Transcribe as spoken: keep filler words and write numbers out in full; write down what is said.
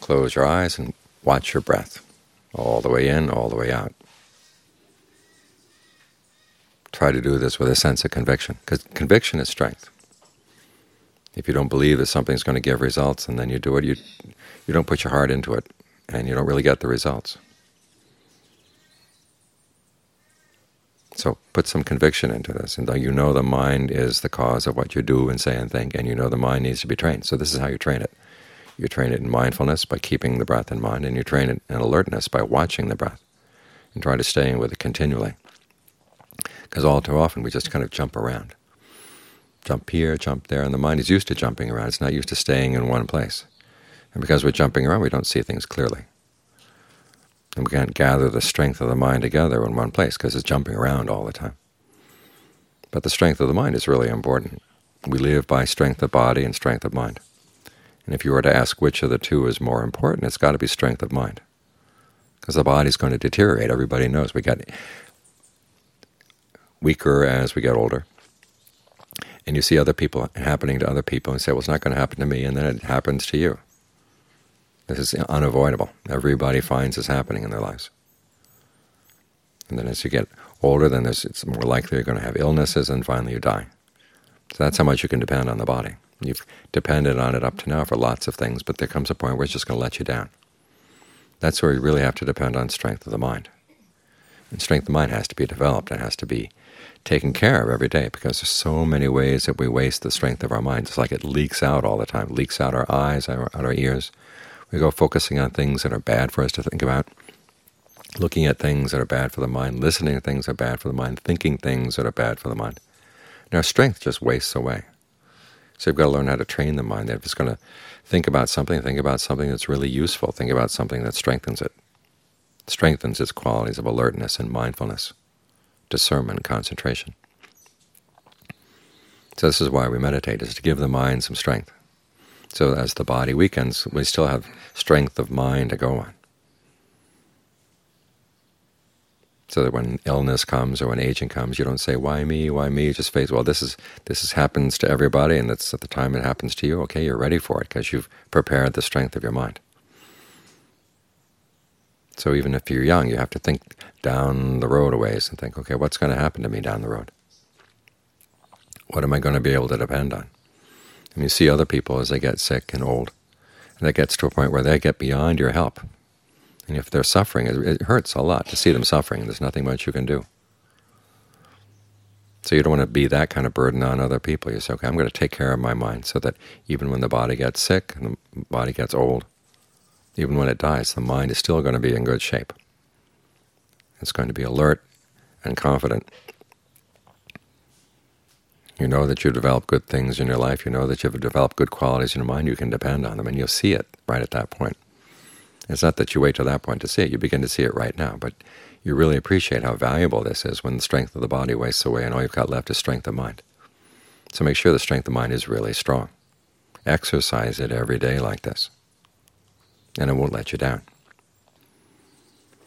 Close your eyes and watch your breath, all the way in, all the way out. Try to do this with a sense of conviction, because conviction is strength. If you don't believe that something's going to give results and then you do it, you, you don't put your heart into it, and you don't really get the results. So put some conviction into this, and though you know the mind is the cause of what you do and say and think, and you know the mind needs to be trained. So this is how you train it. You train it in mindfulness by keeping the breath in mind, and you train it in alertness by watching the breath and try to stay in with it continually. Because all too often we just kind of jump around. Jump here, jump there, and the mind is used to jumping around. It's not used to staying in one place. And because we're jumping around, we don't see things clearly. And we can't gather the strength of the mind together in one place because it's jumping around all the time. But the strength of the mind is really important. We live by strength of body and strength of mind. And if you were to ask which of the two is more important, it's got to be strength of mind. Because the body's going to deteriorate. Everybody knows we get weaker as we get older. And you see other people happening to other people and say, well, it's not going to happen to me, and then it happens to you. This is unavoidable. Everybody finds this happening in their lives. And then as you get older, then there's, it's more likely you're going to have illnesses, and finally you die. So that's how much you can depend on the body. You've depended on it up to now for lots of things, but there comes a point where it's just going to let you down. That's where you really have to depend on strength of the mind. And strength of the mind has to be developed. It has to be taken care of every day, because there's so many ways that we waste the strength of our mind. It's like it leaks out all the time. It leaks out our eyes, out our ears. We go focusing on things that are bad for us to think about, looking at things that are bad for the mind, listening to things that are bad for the mind, thinking things that are bad for the mind. And our strength just wastes away. So you've got to learn how to train the mind that if it's going to think about something, think about something that's really useful. Think about something that strengthens it, strengthens its qualities of alertness and mindfulness, discernment and concentration. So this is why we meditate, is to give the mind some strength. So as the body weakens, we still have strength of mind to go on. So that when illness comes or when aging comes, you don't say, why me, why me? You just face, well, this is this is, happens to everybody, and it's at the time it happens to you. Okay, you're ready for it because you've prepared the strength of your mind. So even if you're young, you have to think down the road a ways and think, okay, what's going to happen to me down the road? What am I going to be able to depend on? And you see other people as they get sick and old, and it gets to a point where they get beyond your help. And if they're suffering, it, it hurts a lot to see them suffering. There's nothing much you can do. So you don't want to be that kind of burden on other people. You say, okay, I'm going to take care of my mind so that even when the body gets sick and the body gets old, even when it dies, the mind is still going to be in good shape. It's going to be alert and confident. You know that you've developed good things in your life. You know that you've developed good qualities in your mind. You can depend on them, and you'll see it right at that point. It's not that you wait till that point to see it. You begin to see it right now, but you really appreciate how valuable this is when the strength of the body wastes away and all you've got left is strength of mind. So make sure the strength of mind is really strong. Exercise it every day like this, and it won't let you down.